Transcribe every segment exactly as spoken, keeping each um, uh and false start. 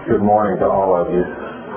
Good morning to all of you.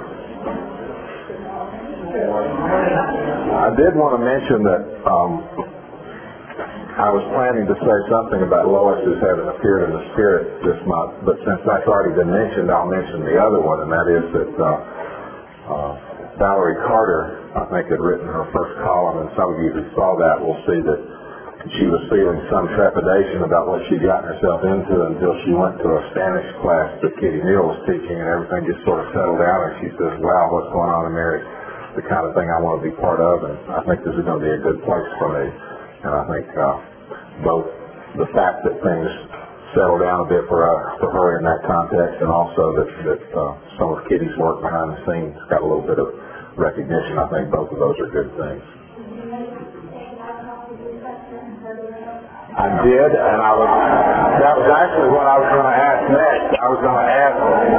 I did want to mention that um, I was planning to say something about Lois as having appeared in the Spirit this month, but since that's already been mentioned, I'll mention the other one, and that is that uh, uh, Valerie Carter, I think, had written her first column, and some of you who saw that will see that she was feeling some trepidation about what she'd gotten herself into until she went to a Spanish class that Kitty Neal was teaching, and everything just sort of settled down, and she says, wow, what's going on in there is the kind of thing I want to be part of, and I think this is going to be a good place for me. And I think uh, both the fact that things settled down a bit for, uh, for her in that context, and also that, that uh, some of Kitty's work behind the scenes got a little bit of recognition, I think both of those are good things. I did, and I was, that was actually what I was going to ask next. I was going to ask,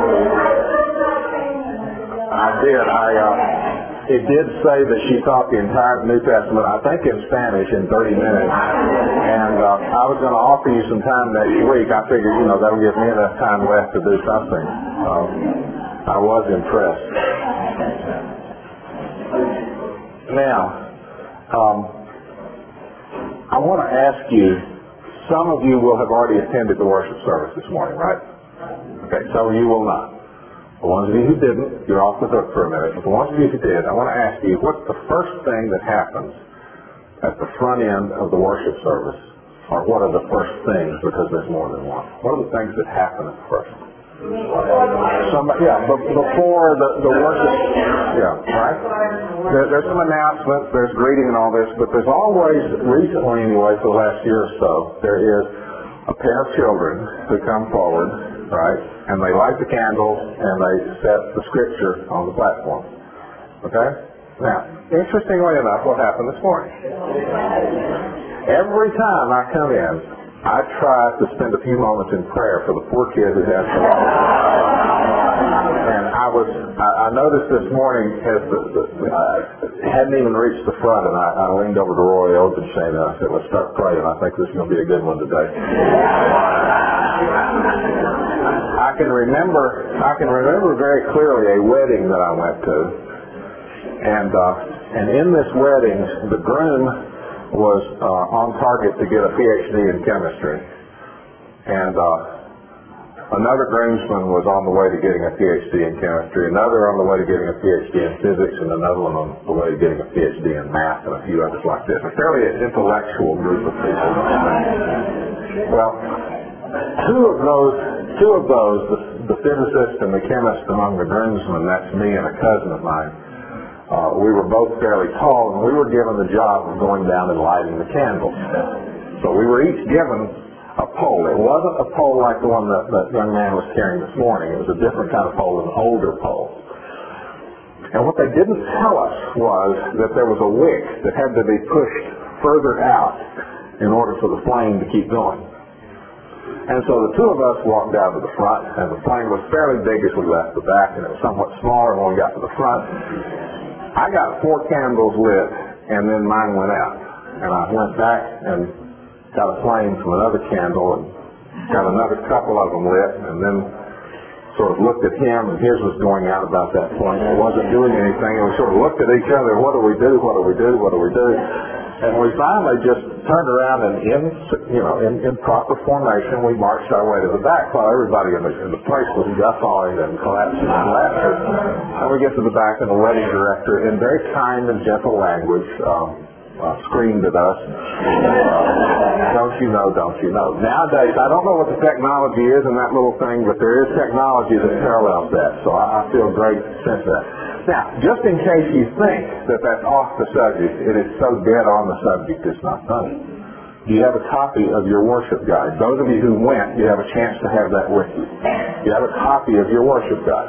I did, I, uh, it did say that she taught the entire New Testament, I think in Spanish, in thirty minutes, and uh, I was going to offer you some time next week. I figured, you know, that'll give me enough time left to do something. Um, I was impressed. Now, um, I want to ask you, some of you will have already attended the worship service this morning, right? Okay, some of you will not. The ones of you who didn't, you're off the hook for a minute. But the ones of you who did, I want to ask you, what's the first thing that happens at the front end of the worship service? Or what are the first things, because there's more than one? What are the things that happen at first? Somebody, yeah, b- before the, the worship, yeah, right? There, there's some announcements, there's greeting and all this, but there's always, recently anyway, for the last year or so, there is a pair of children who come forward, right, and they light the candles and they set the scripture on the platform. Okay? Now, interestingly enough, what happened this morning? Every time I come in, I try to spend a few moments in prayer for the poor kid who has the loss. And I was, I, I noticed this morning as the, the I hadn't even reached the front, and I, I leaned over to Roy Openshane and I said, let's start praying. I think this is going to be a good one today. I can remember, I can remember very clearly a wedding that I went to, and uh, and in this wedding, the groom was uh, on target to get a P H D in chemistry, and uh, another groomsman was on the way to getting a P H D in chemistry, another on the way to getting a P H D in physics, and another one on the way to getting a P H D in math, and a few others like this. A fairly intellectual group of people. Well, two of those, two of those, the, the physicist and the chemist among the groomsmen, that's me and a cousin of mine. Uh, we were both fairly tall, and we were given the job of going down and lighting the candles. So we were each given a pole. It wasn't a pole like the one that that young man was carrying this morning. It was a different kind of pole, an older pole. And what they didn't tell us was that there was a wick that had to be pushed further out in order for the flame to keep going. And so the two of us walked down to the front, and the flame was fairly big as we left the back, and it was somewhat smaller when we got to the front. I got four candles lit, and then mine went out. And I went back and got a flame from another candle and got another couple of them lit, and then sort of looked at him, and his was going out about that point. It wasn't doing anything, and we sort of looked at each other, what do we do, what do we do, what do we do? And we finally just turned around and in, you know, in, in proper formation, we marched our way to the back while everybody in the, in the place was guffawing and collapsing in laughter. And we get to the back, and the wedding director, in very kind and gentle language, um, uh, screamed at us, uh, don't you know, don't you know. Nowadays, I don't know what the technology is in that little thing, but there is technology that parallels that, so I, I feel great since that. Now, just in case you think that that's off the subject, it is so dead on the subject, it's not funny. You have a copy of your worship guide. Those of you who went, you have a chance to have that with you. You have a copy of your worship guide.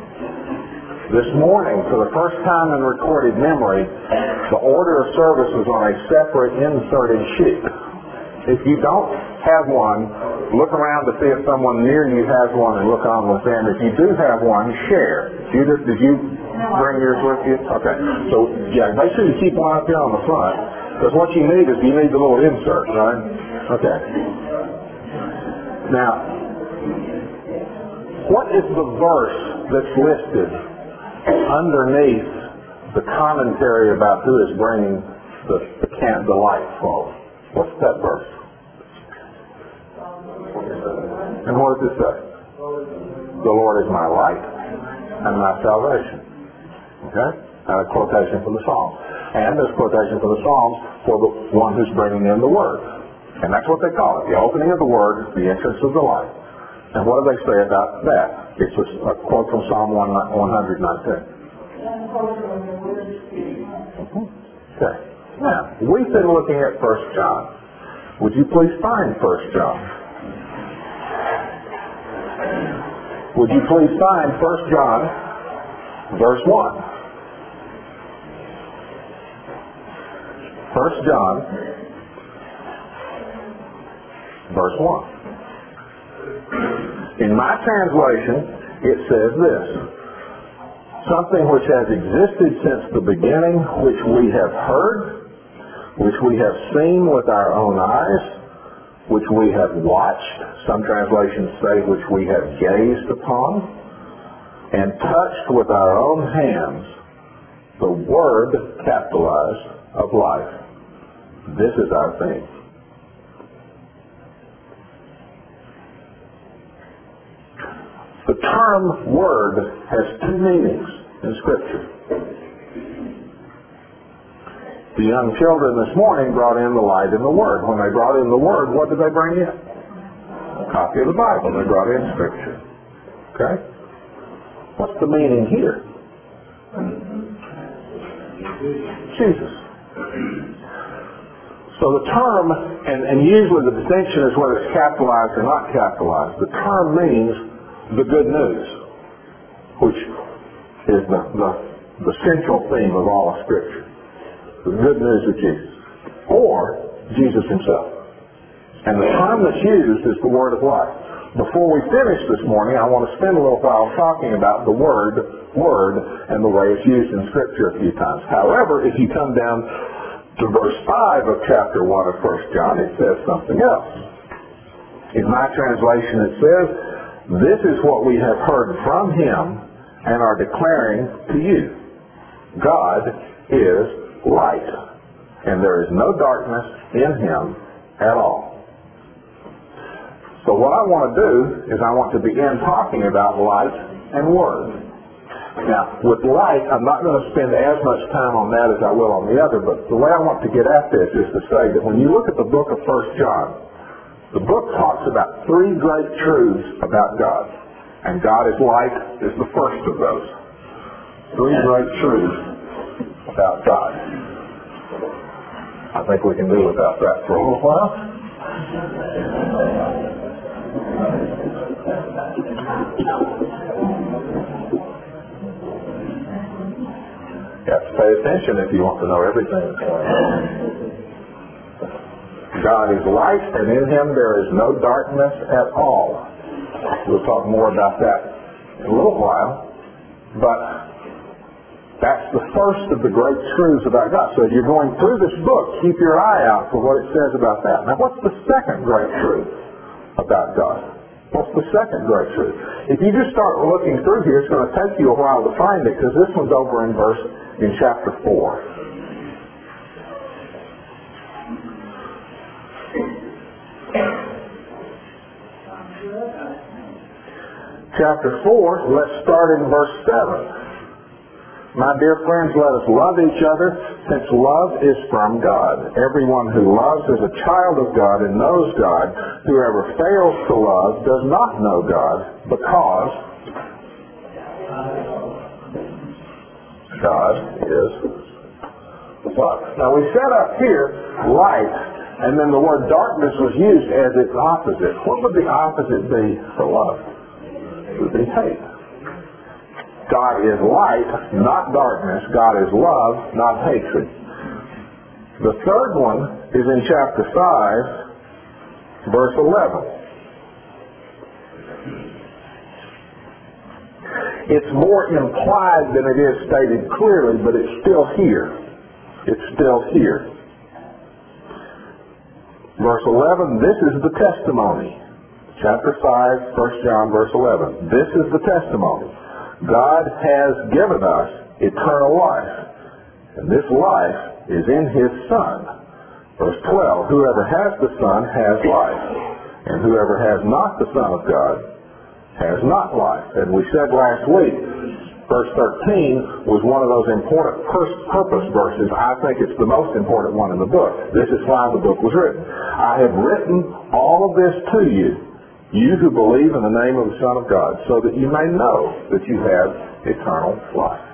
This morning, for the first time in recorded memory, the order of service was on a separate inserted sheet. If you don't have one, look around to see if someone near you has one and look on with them. If you do have one, share. Did you, did you bring yours with you? Okay. So, yeah, make sure you keep one up here on the front, because what you need is you need the little insert, right? Okay. Now, What is the verse that's listed underneath the commentary about who is bringing the, the, can, the light forward? What's that verse? And what does it say? The Lord is my light and my salvation. Okay? And a quotation from the Psalms. And there's quotation from the Psalms for the one who's bringing in the Word. And that's what they call it. The opening of the Word, the entrance of the light. And what do they say about that? It's a, a quote from Psalm one nineteen. Okay. Now, we've been looking at First John. Would you please find First John? Would you please find First John, verse one? First John, verse one. In my translation, it says this: something which has existed since the beginning, which we have heard, which we have seen with our own eyes, which we have watched, some translations say which we have gazed upon, and touched with our own hands, the Word, capitalized, of life. This is our theme. The term Word has two meanings in Scripture. The young children this morning brought in the light and the Word. When they brought in the Word, what did they bring in? A copy of the Bible. They brought in Scripture. Okay? What's the meaning here? Jesus. So the term, and, and usually the distinction is whether it's capitalized or not capitalized. The term means the good news, which is the, the, the central theme of all of Scripture. The good news of Jesus, or Jesus himself. And the term that's used is the Word of life. Before we finish this morning, I want to spend a little while talking about the word, word, and the way it's used in Scripture a few times. However, if you come down to verse five of chapter one of First John, it says something else. In my translation, it says, "This is what we have heard from him and are declaring to you. God is light, and there is no darkness in him at all." So what I want to do is I want to begin talking about light and Word. Now, with light, I'm not going to spend as much time on that as I will on the other, but the way I want to get at this is to say that when you look at the book of First John, the book talks about three great truths about God. And God is light is the first of those. Three great truths about God. I think we can do without that for a little while. You have to pay attention if you want to know everything that's going on. God is light, and in him there is no darkness at all. We'll talk more about that in a little while. But that's the first of the great truths about God. So if you're going through this book, keep your eye out for what it says about that. Now, what's the second great truth about God? What's the second great truth? If you just start looking through here, it's going to take you a while to find it, because this one's over in verse, in chapter four. Chapter four, let's start in verse seven. My dear friends, let us love each other, since love is from God. Everyone who loves is a child of God and knows God. Whoever fails to love does not know God, because God is love. Now we set up here light, and then the word darkness was used as its opposite. What would the opposite be for love? It would be hate. God is light, not darkness. God is love, not hatred. The third one is in chapter five, verse eleven. It's more implied than it is stated clearly, but it's still here. It's still here. Verse eleven, this is the testimony. chapter five, First John, verse eleven. This is the testimony. God has given us eternal life, and this life is in His Son. Verse twelve, whoever has the Son has life, and whoever has not the Son of God has not life. And we said last week, verse thirteen was one of those important purpose verses. I think it's the most important one in the book. This is why the book was written. I have written all of this to you, you who believe in the name of the Son of God, so that you may know that you have eternal life.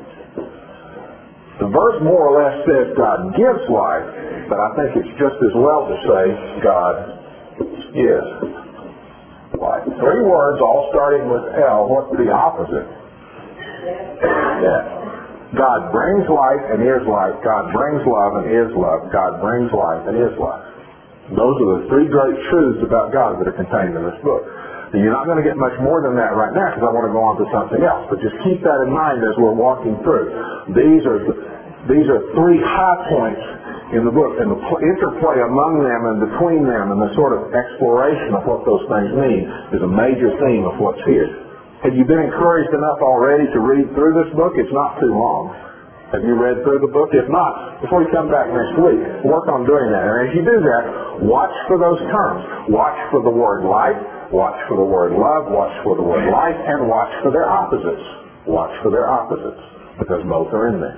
The verse more or less says God gives life, but I think it's just as well to say God is life. Three words all starting with L. What's the opposite? Yeah. God brings life and is life. God brings love and is love. God brings life and is life. Those are the three great truths about God that are contained in this book. And you're not going to get much more than that right now because I want to go on to something else. But just keep that in mind as we're walking through. These are the, these are three high points in the book, and the interplay among them and between them and the sort of exploration of what those things mean is a major theme of what's here. Have you been encouraged enough already to read through this book? It's not too long. Have you read through the book? If not, before you come back next week, work on doing that. And as you do that, watch for those terms. Watch for the word life, watch for the word love, watch for the word life, and watch for their opposites. Watch for their opposites, because both are in there.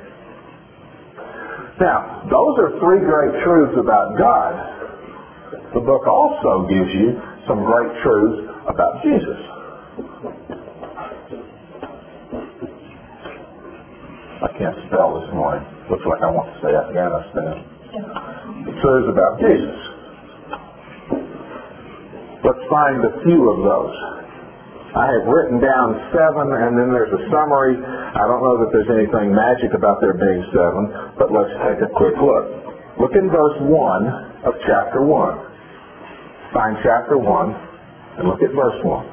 Now, those are three great truths about God. The book also gives you some great truths about Jesus. I can't spell this morning. Looks like I want to say Afghanistan. The truths about Jesus. Let's find a few of those. I have written down seven, and then there's a summary. I don't know that there's anything magic about there being seven, but let's take a quick look. Look in verse one of chapter one. Find chapter one, and look at verse one.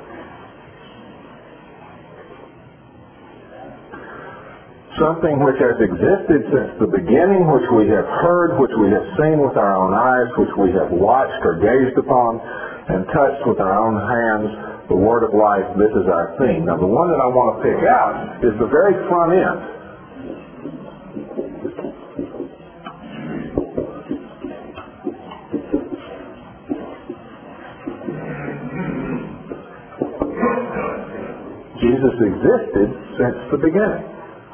Something which has existed since the beginning, which we have heard, which we have seen with our own eyes, which we have watched or gazed upon and touched with our own hands, the word of life. This is our theme. Now, the one that I want to pick out is the very front end. Jesus existed since the beginning.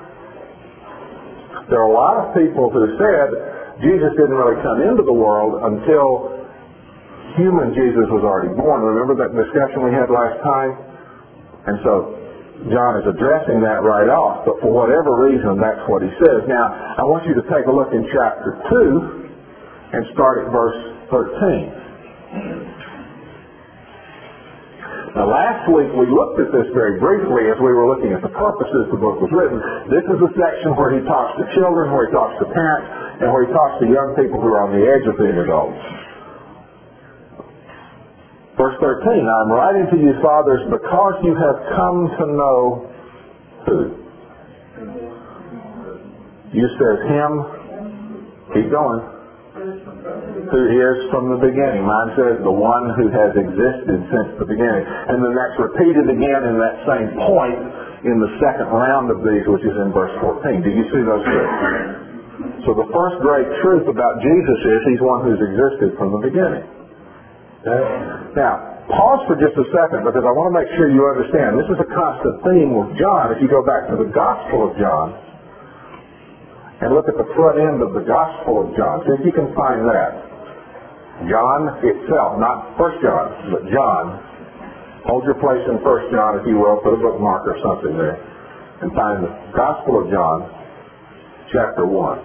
There are a lot of people who said Jesus didn't really come into the world until human Jesus was already born. Remember that discussion we had last time? And so John is addressing that right off, but for whatever reason, that's what he says. Now, I want you to take a look in chapter two and start at verse thirteen. Now, last week we looked at this very briefly as we were looking at the purposes the book was written. This is a section where he talks to children, where he talks to parents, and where he talks to young people who are on the edge of being adults. Verse thirteen, I'm writing to you, fathers, because you have come to know who? You says him. Keep going. Who is from the beginning. Mine says the one who has existed since the beginning. And then that's repeated again in that same point in the second round of these, which is in verse fourteen. Do you see those two? So the first great truth about Jesus is he's one who's existed from the beginning. Okay? Now, pause for just a second because I want to make sure you understand. This is a constant theme with John. If you go back to the Gospel of John and look at the front end of the Gospel of John, see if you can find that. John itself, not First John, but John. Hold your place in First John, if you will. Put a bookmark or something there. And find the Gospel of John, chapter one.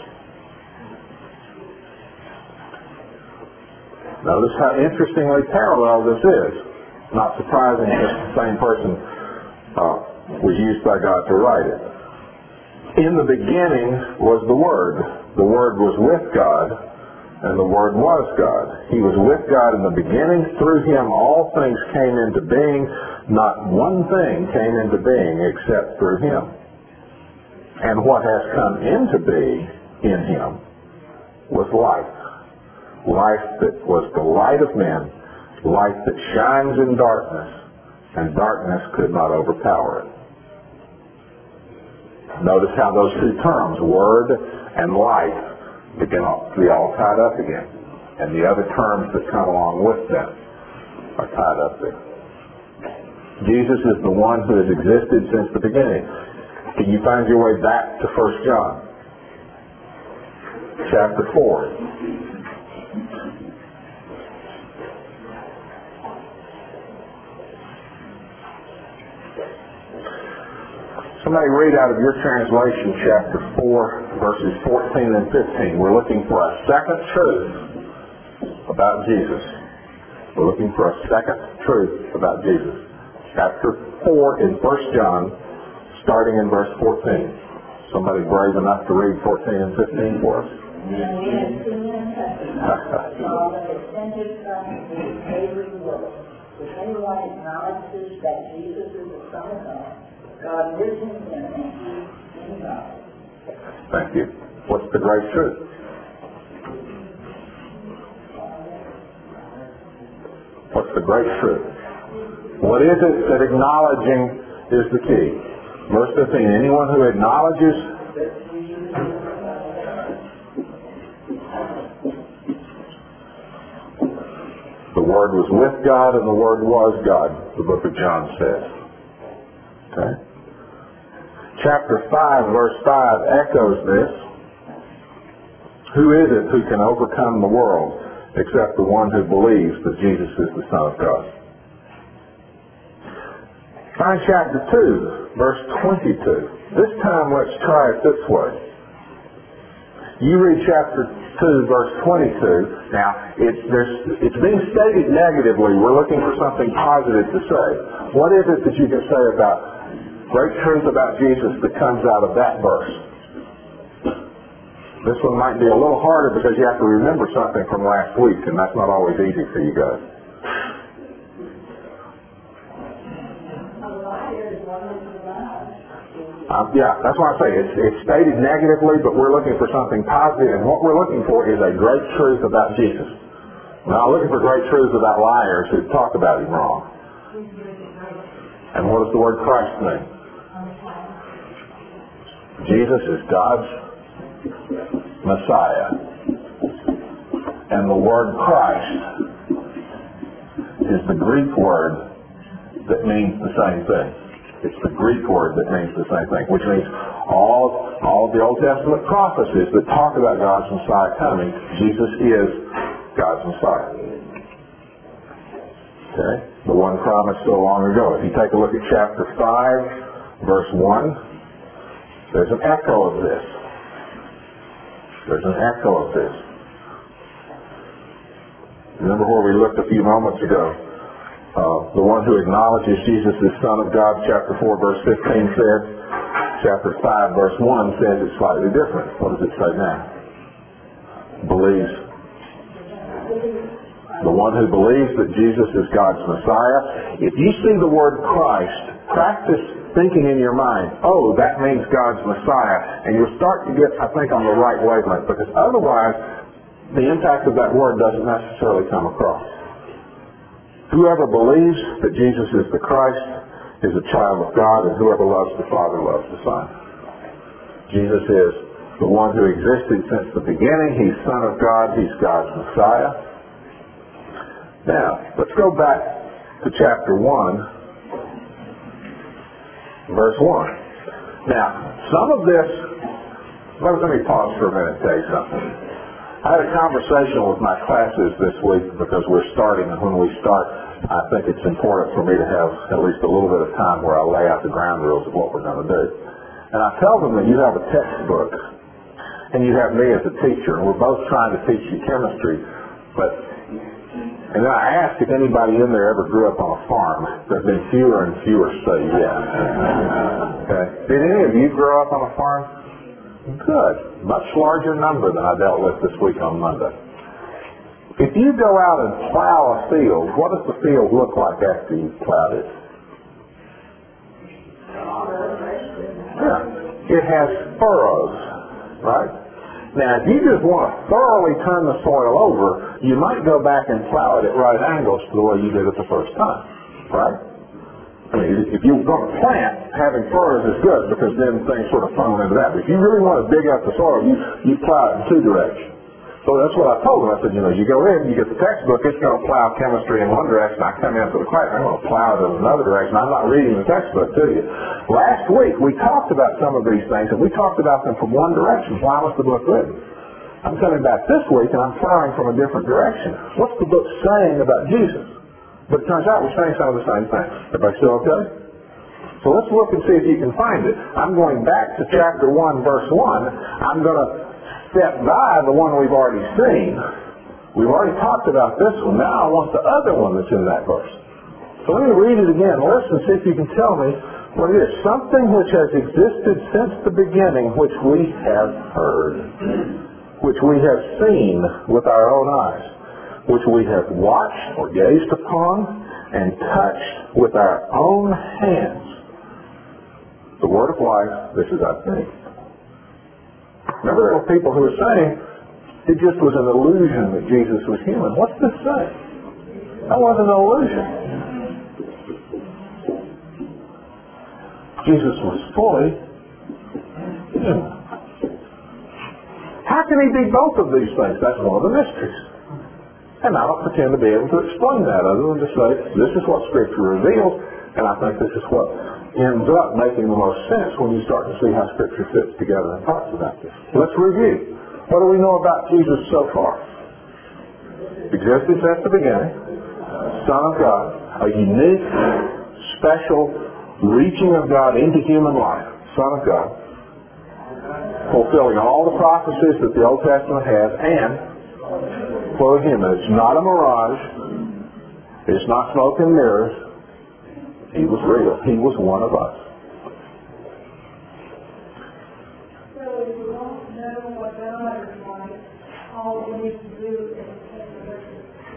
Notice how interestingly parallel this is. Not surprising that the same person uh, was used by God to write it. In the beginning was the Word. The Word was with God, and the Word was God. He was with God in the beginning. Through Him all things came into being. Not one thing came into being except through Him. And what has come into being in Him was life. Life that was the light of men, light that shines in darkness, and darkness could not overpower it. Notice how those two terms, word and light, begin to be all tied up again. And the other terms that come along with them are tied up there. Jesus is the one who has existed since the beginning. Can you find your way back to First John? Chapter four. Somebody read out of your translation chapter four, verses fourteen and fifteen. We're looking for a second truth about Jesus. We're looking for a second truth about Jesus. Chapter four in First John, starting in verse fourteen. Somebody brave enough to read fourteen and fifteen for us? And we have seen and testified all that is sent his Son in his favoring world. If anyone acknowledges that Jesus is the Son of God, God lives in him and he in God. Thank you. What's the great truth? What's the great truth? What is it that acknowledging is the key? Verse fifteen, anyone who acknowledges the Word was with God and the Word was God, the book of John says. Okay? Chapter five, verse five echoes this. Who is it who can overcome the world except the one who believes that Jesus is the Son of God? Find chapter two, verse twenty-two. This time let's try it this way. You read chapter two, verse twenty-two. Now, it's, there's, it's being stated negatively. We're looking for something positive to say. What is it that you can say about great truth about Jesus that comes out of that verse? This one might be a little harder because you have to remember something from last week, and that's not always easy for you guys. Um, yeah, that's what I say. It's, it's stated negatively, but we're looking for something positive, and what we're looking for is a great truth about Jesus. We're not looking for great truths about liars who talk about him wrong. And what does the word Christ mean? Jesus is God's Messiah. And the word Christ is the Greek word that means the same thing. It's the Greek word that means the same thing, which means all, all of the Old Testament prophecies that talk about God's Messiah coming, Jesus is God's Messiah. Okay? The one promised so long ago. If you take a look at chapter five, verse one, there's an echo of this. There's an echo of this. Remember where we looked a few moments ago? Uh, the one who acknowledges Jesus as Son of God, chapter four, verse fifteen said. Chapter five, verse one says it's slightly different. What does it say now? Believes. The one who believes that Jesus is God's Messiah. If you see the word Christ, practice thinking in your mind, oh, that means God's Messiah. And you'll start to get, I think, on the right wavelength, because otherwise the impact of that word doesn't necessarily come across. Whoever believes that Jesus is the Christ is a child of God, and whoever loves the Father loves the Son. Jesus is the one who existed since the beginning. He's Son of God. He's God's Messiah. Now, let's go back to chapter one, verse one. Now, some of this, let me pause for a minute and tell you something. I had a conversation with my classes this week because we're starting, and when we start, I think it's important for me to have at least a little bit of time where I lay out the ground rules of what we're going to do. And I tell them that you have a textbook, and you have me as a teacher, and we're both trying to teach you chemistry, but, and then I asked if anybody in there ever grew up on a farm. There have been fewer and fewer say yes. Okay. Did any of you grow up on a farm? Good. Much larger number than I dealt with this week on Monday. If you go out and plow a field, what does the field look like after you've plowed it? Yeah. It has furrows, right? Now, if you just want to thoroughly turn the soil over, you might go back and plow it at right angles to the way you did it the first time, right? I mean, if you're going to plant, having furrows is good because then things sort of funnel into that. But if you really want to dig up the soil, you, you plow it in two directions. So that's what I told them. I said, you know, you go in, you get the textbook, it's going to plow chemistry in one direction. I come into the class, I'm going to plow it in another direction. I'm not reading the textbook to you. Last week, we talked about some of these things, and we talked about them from one direction. Why was the book written? I'm coming back this week, and I'm plowing from a different direction. What's the book saying about Jesus? But it turns out we're saying some of the same things. Everybody still okay? So let's look and see if you can find it. I'm going back to chapter one, verse one. I'm going to step by the one we've already seen. We've already talked about this one. Now I want the other one that's in that verse. So let me read it again. Listen, see if you can tell me what it is. Something which has existed since the beginning, which we have heard, which we have seen with our own eyes, which we have watched or gazed upon and touched with our own hands. The word of life, this is our faith. Remember, there were people who were saying it just was an illusion that Jesus was human. What's this saying? That wasn't an illusion. Jesus was fully human. How can he be both of these things? That's one of the mysteries. And I don't pretend to be able to explain that other than to say, this is what Scripture reveals, and I think this is what ends up making the most sense when you start to see how Scripture fits together and talks about this. Let's review. What do we know about Jesus so far? Existence at the beginning, Son of God, a unique, special reaching of God into human life, Son of God, fulfilling all the prophecies that the Old Testament has, and fully human. It's not a mirage. It's not smoke and mirrors. He was real. He was one of us. So if you don't know what God is like, all we need to do is take a look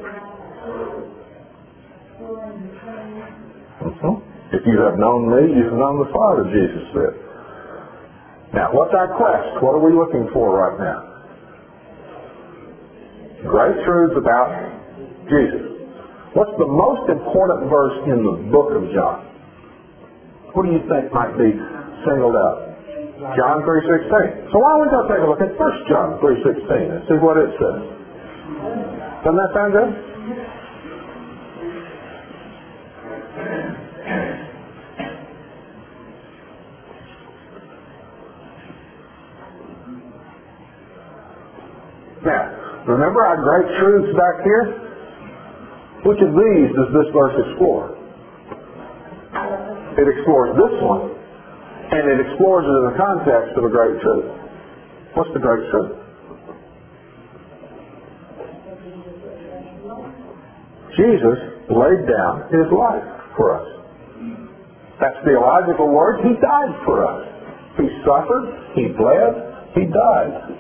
at the If you have known me, you have known the Father, Jesus said. Now, what's our quest? What are we looking for right now? Great truths about Jesus. What's the most important verse in the book of John? What do you think might be singled out? John three sixteen. So why don't we go take a look at First John three sixteen and see what it says? Doesn't that sound good? Now, remember our great truths back here? Which of these does this verse explore? It explores this one, and it explores it in the context of a great truth. What's the great truth? Jesus laid down his life for us. That's theological word. He died for us. He suffered, he bled, he died.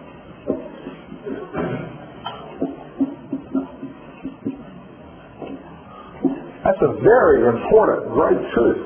That's a very important, great truth.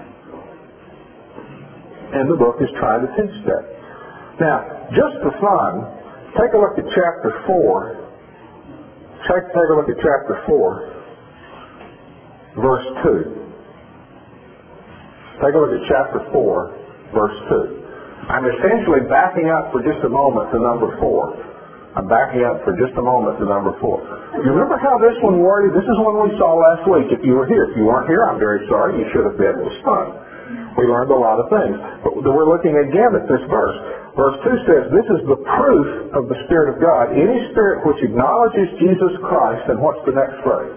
And the book is trying to teach that. Now, just for fun, take a look at chapter four. Take, take a look at chapter four, verse two. Take a look at chapter four, verse two. I'm essentially backing up for just a moment to number four. I'm backing up for just a moment to number four. You remember how this one worded? This is one we saw last week if you were here. If you weren't here, I'm very sorry. You should have been. It was fun. We learned a lot of things. But we're looking again at this verse. Verse two says, this is the proof of the Spirit of God. Any spirit which acknowledges Jesus Christ, and what's the next phrase?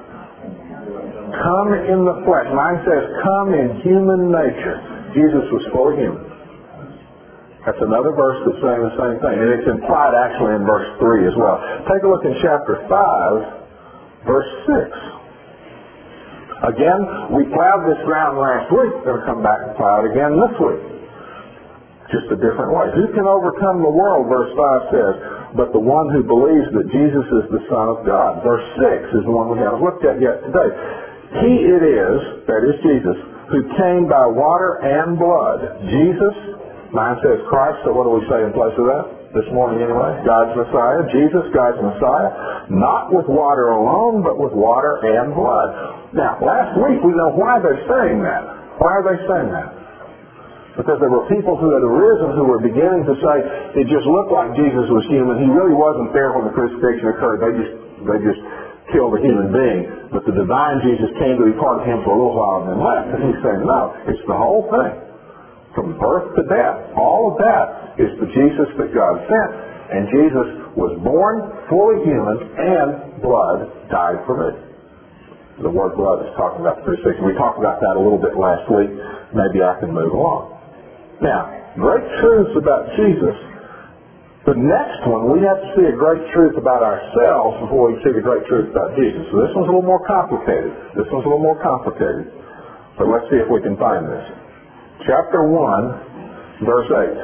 Come in the flesh. Mine says, come in human nature. Jesus was fully human. That's another verse that's saying the same thing. And it's implied actually in verse three as well. Take a look in chapter five, verse six. Again, we plowed this ground last week. We're going to come back and plow it again this week. Just a different way. Who can overcome the world, verse five says, but the one who believes that Jesus is the Son of God. Verse six is the one we haven't looked at yet today. He it is, that is Jesus, who came by water and blood. Jesus, mine says Christ, so what do we say in place of that? this morning anyway. God's Messiah, Jesus, God's Messiah, not with water alone, but with water and blood. Now, last week we know why they're saying that. Why are they saying that? Because there were people who had arisen who were beginning to say, it just looked like Jesus was human. He really wasn't there when the crucifixion occurred. They just, they just killed a human being. But the divine Jesus came to be part of him for a little while and then left. And he's saying, no, it's the whole thing. From birth to death. All of that is the Jesus that God sent. And Jesus was born fully human, and blood died for me. The word blood is talking about the crucifixion. We talked about that a little bit last week. Maybe I can move along. Now, great truths about Jesus. The next one, we have to see a great truth about ourselves before we see the great truth about Jesus. So this one's a little more complicated. This one's a little more complicated. But let's see if we can find this. Chapter one, verse eight.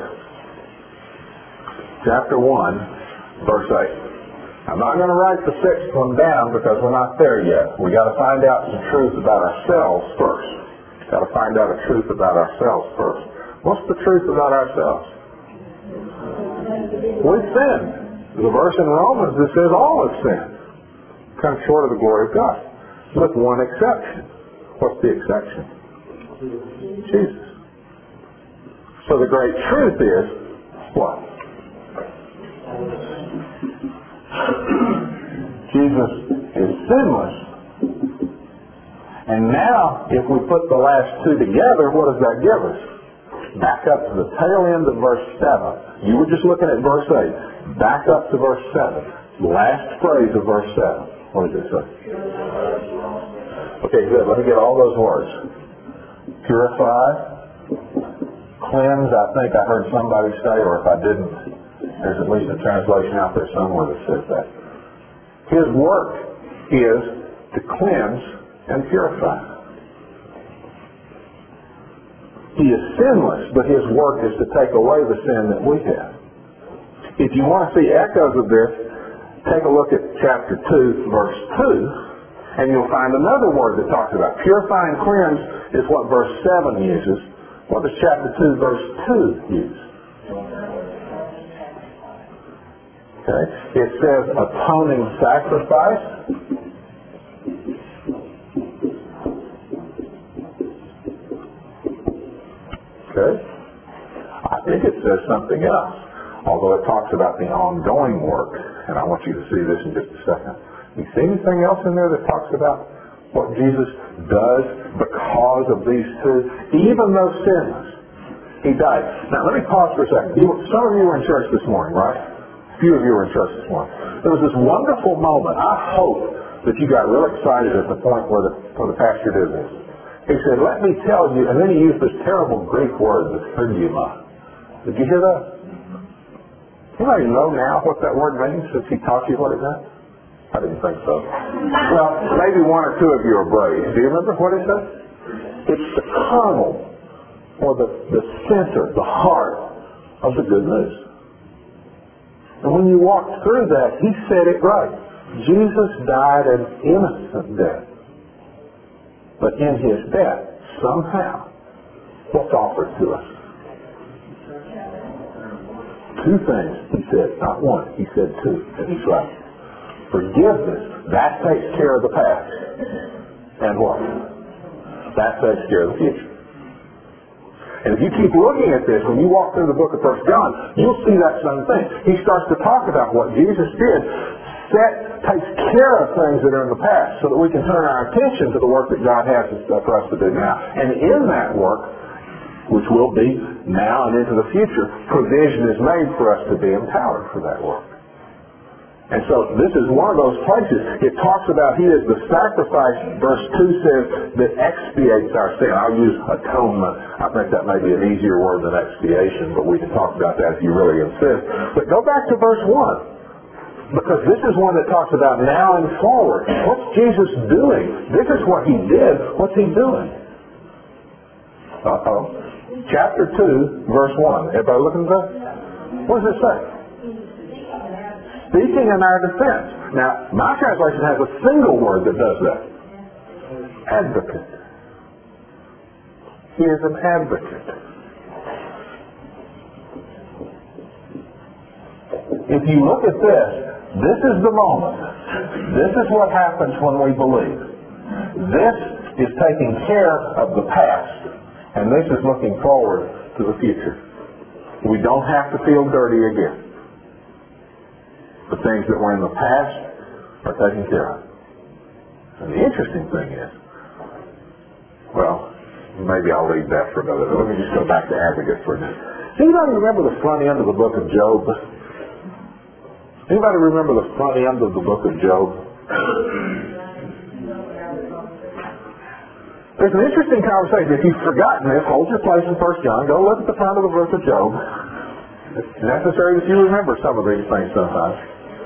Chapter one, verse eight. I'm not going to write the sixth one down because we're not there yet. We've got to find out some truth about ourselves first. We've got to find out a truth about ourselves first. What's the truth about ourselves? We've sinned. There's a verse in Romans that says all have sinned. Come short of the glory of God. With one exception. What's the exception? Jesus. So the great truth is, what? Jesus is sinless. And now, if we put the last two together, what does that give us? Back up to the tail end of verse seven. You were just looking at verse eight. Back up to verse seven. Last phrase of verse seven. What does it say? Okay, good. Let me get all those words. Purify. Cleanse, I think I heard somebody say, or if I didn't, there's at least a translation out there somewhere that says that. His work is to cleanse and purify. He is sinless, but his work is to take away the sin that we have. If you want to see echoes of this, take a look at chapter two, verse two, and you'll find another word that talks about purify and cleanse is what verse seven uses. What does chapter two, verse two use? Okay. It says atoning sacrifice. Okay. I think it says something else. Although it talks about the ongoing work. And I want you to see this in just a second. You see anything else in there that talks about what Jesus does because of these two? Even though sinless, he died. Now let me pause for a second. You, some of you were in church this morning, right? A few of you were in church this morning. There was this wonderful moment. I hope that you got real excited at the point where the, where the pastor did this. He said, let me tell you, and then he used this terrible Greek word, the pneuma. Did you hear that? Anybody know now what that word means since he taught you what it meant? I didn't think so. Well, maybe one or two of you are brave. Do you remember what it said? It's the kernel, or the, the center, the heart of the good news. And when you walked through that, he said it right. Jesus died an innocent death. But in his death, somehow, what's offered to us? Two things, he said. Not one. He said two. And he's right. Forgiveness, that takes care of the past. And what? That takes care of the future. And if you keep looking at this, when you walk through the book of First John, you'll see that same thing. He starts to talk about what Jesus did. That takes care of things that are in the past so that we can turn our attention to the work that God has for us to do now. And in that work, which will be now and into the future, provision is made for us to be empowered for that work. And so this is one of those places. It talks about he is the sacrifice, verse two says, that expiates our sin. I'll use atonement. I think that may be an easier word than expiation, but we can talk about that if you really insist. But go back to verse one. Because this is one that talks about now and forward. What's Jesus doing? This is what he did. What's he doing? Uh-oh. Chapter two, verse one. Everybody looking at that? What does it say? Speaking in our defense. Now, my translation has a single word that does that. Advocate. He is an advocate. if you look at this, this is the moment. This is what happens when we believe. This is taking care of the past, and this is looking forward to the future. We don't have to feel dirty again. The things that were in the past are taken care of. And the interesting thing is, well, maybe I'll leave that for another day. Let me just go back to Advocate for a minute. Does anybody remember the front end of the book of Job? Anybody remember the front end of the book of Job? There's an interesting conversation. If you've forgotten this, hold your place in First John. Go look at the front of the book of Job. It's necessary that you remember some of these things sometimes.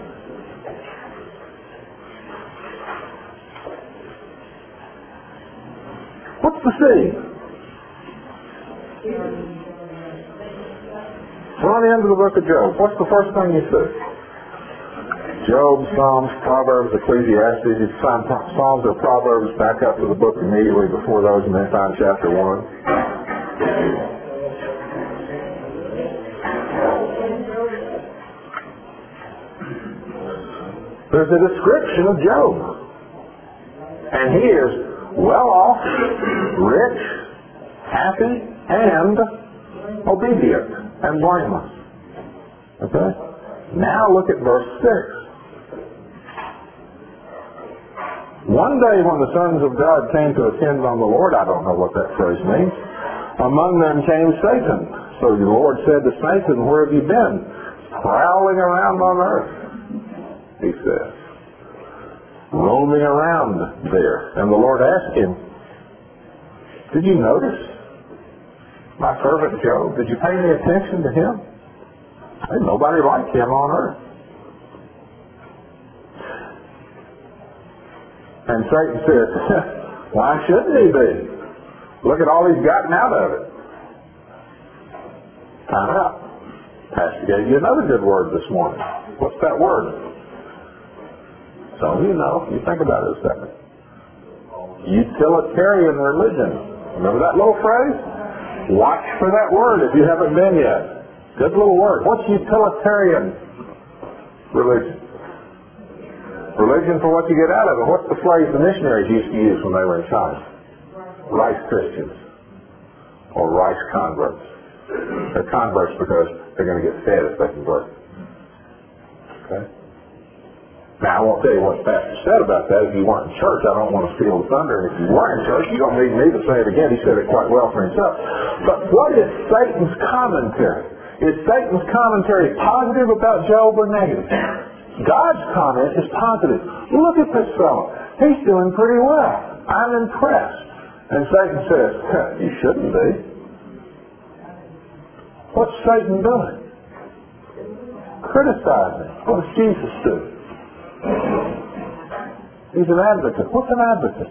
What's the seed? Front end of the book of Job. What's the first thing you see? Job, Psalms, Proverbs, Ecclesiastes. You find Psalms or Proverbs, back up to the book immediately before those, and then find chapter one. There's a description of Job. And he is well off, rich, happy, and obedient, and blameless. Okay? Now look at verse six. One day when the sons of God came to attend on the Lord, I don't know what that phrase means, among them came Satan. So the Lord said to Satan, where have you been? Prowling around on earth, he said. Roaming around there. And the Lord asked him, did you notice my servant Job? Did you pay any attention to him? There's nobody like him on earth. And Satan said, why shouldn't he be? Look at all he's gotten out of it. Time out. Pastor gave you another good word this morning. What's that word? Some of you know. You think about it a second. Utilitarian religion. Remember that little phrase? Watch for that word if you haven't been yet. Good little word. What's utilitarian religion? Religion for what you get out of it. What's the phrase the missionaries used to use when they were in China? Rice Christians. Or rice converts. They're converts because they're going to get fed if they can work. Okay? Now, I won't tell you what the pastor said about that. If you weren't in church, I don't want to steal the thunder. And if you were in church, you don't need me to say it again. He said it quite well for himself. But what is Satan's commentary? Is Satan's commentary positive about Job or negative? God's comment is positive. Look at this fellow. He's doing pretty well. I'm impressed. And Satan says, you shouldn't be. What's Satan doing? Criticizing. What does Jesus do? He's an advocate. What's an advocate?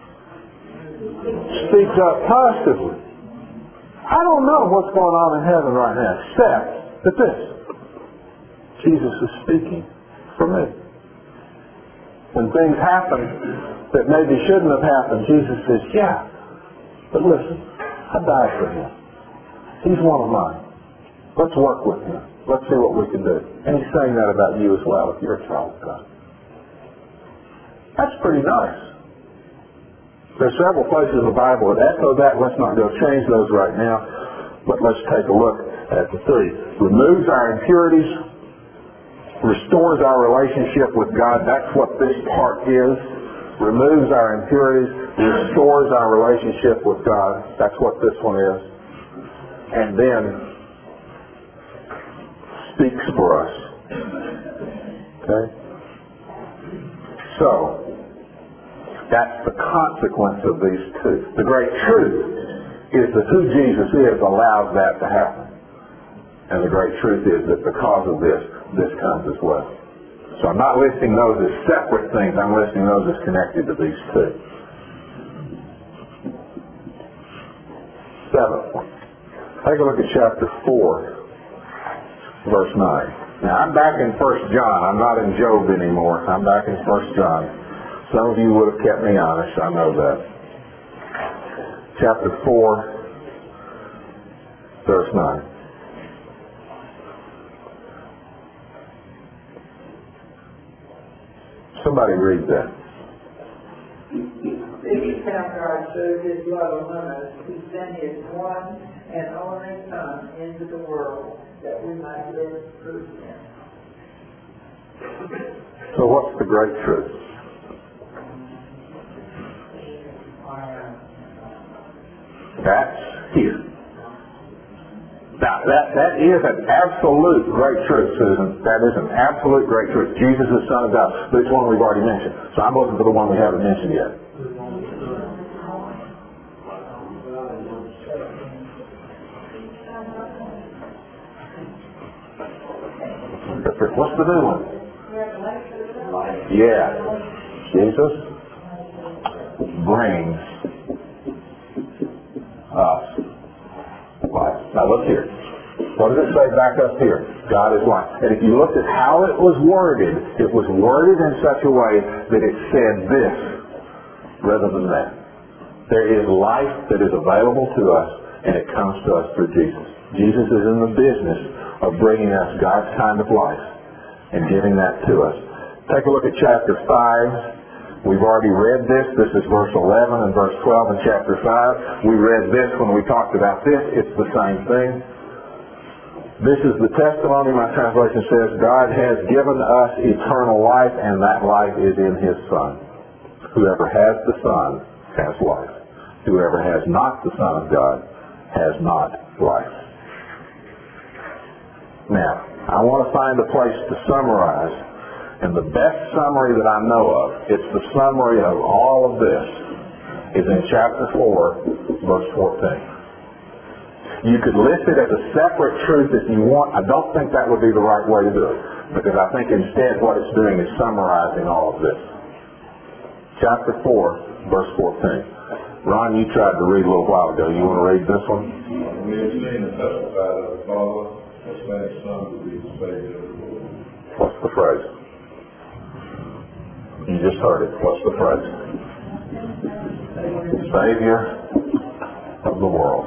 Speaks up positively. I don't know what's going on in heaven right now, except that this. Jesus is speaking for me. When things happen that maybe shouldn't have happened, Jesus says, yeah, but listen, I died for him. He's one of mine. Let's work with him. Let's see what we can do. And he's saying that about you as well if you're a child of God. That's pretty nice. There's several places in the Bible that echo that. Let's not go change those right now, but let's take a look at the three. Removes our impurities, restores our relationship with God. That's what this part is. Removes our impurities, restores our relationship with God. That's what this one is. And then speaks for us. Okay? So, that's the consequence of these two. The great truth is that who Jesus is allows that to happen. And the great truth is that because of this, this comes as well. So I'm not listing those as separate things. I'm listing those as connected to these two. Seventh one. Take a look at chapter four, verse nine. Now I'm back in First John. I'm not in Job anymore. I'm back in First John. Some of you would have kept me honest. I know that. Chapter four, verse nine. Somebody read that. This time God showed his love among us. He sent his one and only Son into the world that we might live through him. So what's the great truth? That's here. Now, that, that is an absolute great truth, Susan. That is an absolute great truth. Jesus is the Son of God. But it's one we've already mentioned. So I'm looking for the one we haven't mentioned yet. What's the new one? Yeah. Jesus brings us life. Now look here. What does it say back up here? God is life. And if you looked at how it was worded, it was worded in such a way that it said this rather than that. There is life that is available to us, and it comes to us through Jesus. Jesus is in the business of bringing us God's kind of life and giving that to us. Take a look at chapter five. We've already read this. This is verse eleven and verse twelve in chapter five. We read this when we talked about this. It's the same thing. This is the testimony, my translation says, God has given us eternal life, and that life is in his Son. Whoever has the Son has life. Whoever has not the Son of God has not life. Now, I want to find a place to summarize, and the best summary that I know of, it's the summary of all of this, is in chapter four, verse fourteen. You could list it as a separate truth if you want. I don't think that would be the right way to do it, because I think instead what it's doing is summarizing all of this. Chapter four, verse fourteen. Ron, you tried to read a little while ago. You want to read this one? We have seen and testified of the Father, the same Son to be the Savior of the world. What's the phrase? You just heard it. What's the phrase? Savior of the world.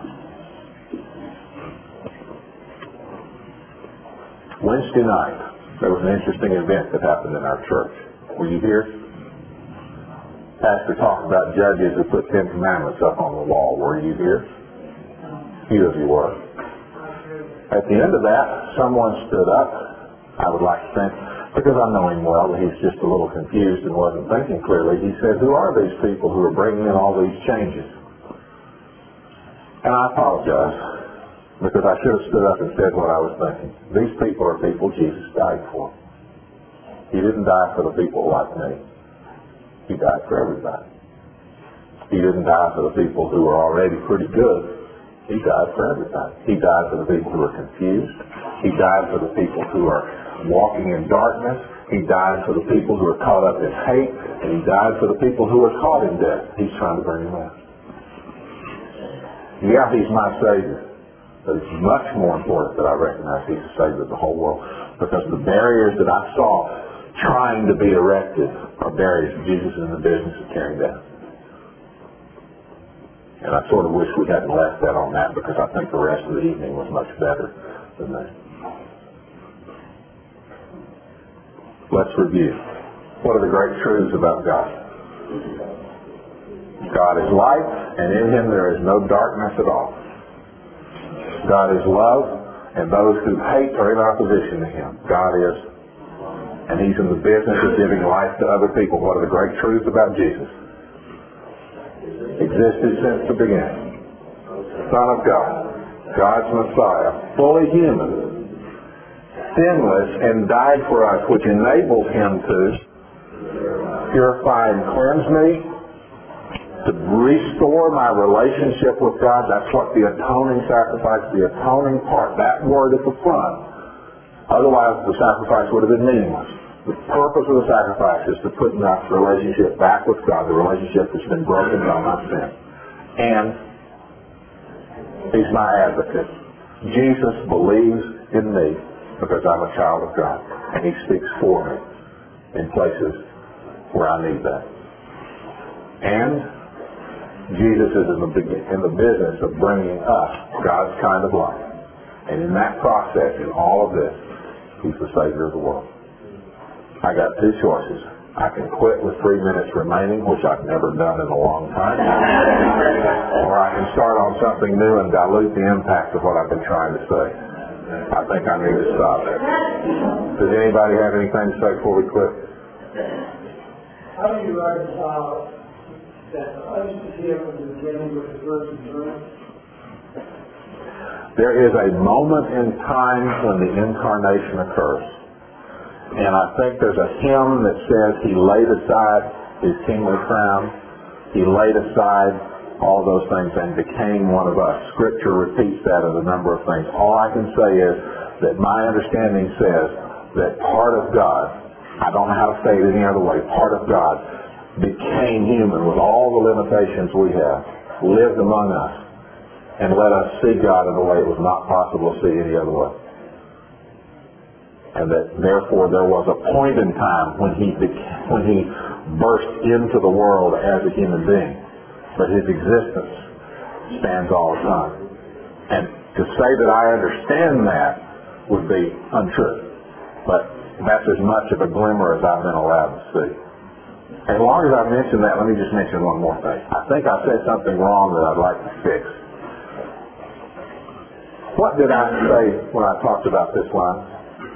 Wednesday night, there was an interesting event that happened in our church. Were you here? Pastor talked about judges who put Ten Commandments up on the wall. Were you here? Few of you were. At the end of that, someone stood up, I would like to think, because I know him well, he's just a little confused and wasn't thinking clearly. He said, who are these people who are bringing in all these changes? And I apologize, because I should have stood up and said what I was thinking. These people are people Jesus died for. He didn't die for the people like me. He died for everybody. He didn't die for the people who were already pretty good. He died for everybody. He died for the people who are confused. He died for the people who are walking in darkness. He died for the people who are caught up in hate. And he died for the people who are caught in death. He's trying to bring them out. Yeah, he's my Savior. But it's much more important that I recognize he's the Savior of the whole world. Because the barriers that I saw trying to be erected are barriers that Jesus is in the business of tearing down. And I sort of wish we hadn't left that on that, because I think the rest of the evening was much better than that. Let's review. What are the great truths about God? God is light, and in him there is no darkness at all. God is love, and those who hate are in opposition to him. God is, and he's in the business of giving life to other people. What are the great truths about Jesus? Existed since the beginning. Son of God, God's Messiah, fully human, sinless, and died for us, which enables him to purify and cleanse me, to restore my relationship with God. That's what the atoning sacrifice, the atoning part, that word at the front. Otherwise, the sacrifice would have been meaningless. The purpose of the sacrifice is to put my relationship back with God, the relationship that's been broken by my sin. And he's my advocate. Jesus believes in me because I'm a child of God, and he speaks for me in places where I need that. And Jesus is in the, in the business of bringing us God's kind of life. And in that process, in all of this, he's the Savior of the world. I got two choices. I can quit with three minutes remaining, which I've never done in a long time. Or I can start on something new and dilute the impact of what I've been trying to say. I think I need to stop. Does anybody have anything to say before we quit? How do you reconcile that Christ is here from the beginning with the virgin birth? There is a moment in time when the incarnation occurs. And I think there's a hymn that says he laid aside his kingly crown. He laid aside all those things and became one of us. Scripture repeats that as a number of things. All I can say is that my understanding says that part of God, I don't know how to say it any other way, part of God became human with all the limitations we have, lived among us, and let us see God in a way it was not possible to see any other way. And that therefore there was a point in time when he beca- when he burst into the world as a human being, but his existence stands all the time. And to say that I understand that would be untrue, but that's as much of a glimmer as I've been allowed to see. As long as I've mentioned that, let me just mention one more thing. I think I said something wrong that I'd like to fix. What did I say when I talked about this line?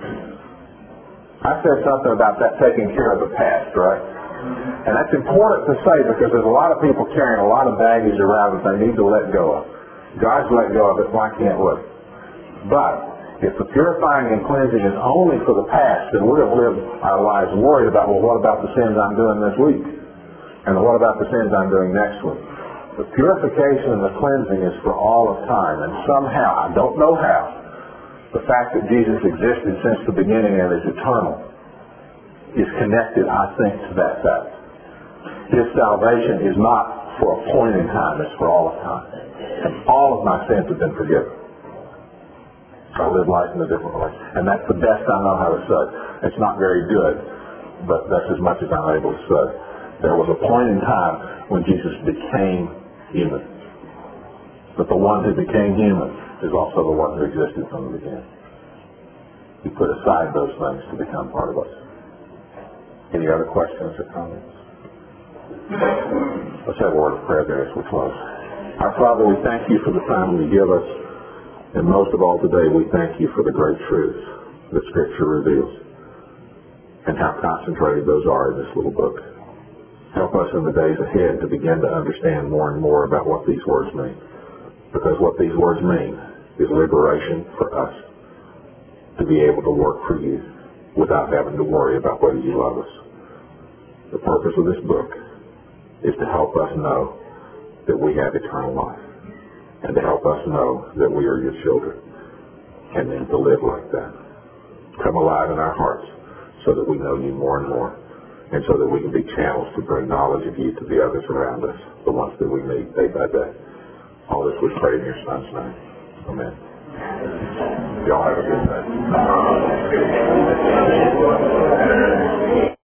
I said something about that taking care of the past, right? And that's important to say because there's a lot of people carrying a lot of baggage around that they need to let go of. God's let go of it, why can't we? But if the purifying and cleansing is only for the past, then we have lived our lives worried about, well, what about the sins I'm doing this week? And what about the sins I'm doing next week? The purification and the cleansing is for all of time. And somehow, I don't know how, the fact that Jesus existed since the beginning and is eternal is connected, I think, to that fact. His salvation is not for a point in time, it's for all of time. And all of my sins have been forgiven. I live life in a different way. And that's the best I know how to say. It's not very good, but that's as much as I'm able to say. There was a point in time when Jesus became human. But the one who became human is also the one who existed from the beginning. He put aside those things to become part of us. Any other questions or comments? Let's have a word of prayer there as we close. Our Father, we thank you for the time you give us, and most of all today, we thank you for the great truths that Scripture reveals and how concentrated those are in this little book. Help us in the days ahead to begin to understand more and more about what these words mean. Because what these words mean is liberation for us to be able to work for you without having to worry about whether you love us. The purpose of this book is to help us know that we have eternal life and to help us know that we are your children and then to live like that. Come alive in our hearts so that we know you more and more and so that we can be channels to bring knowledge of you to the others around us, the ones that we meet day by day. All this we pray in your Son's name. Amen. Y'all have a good day.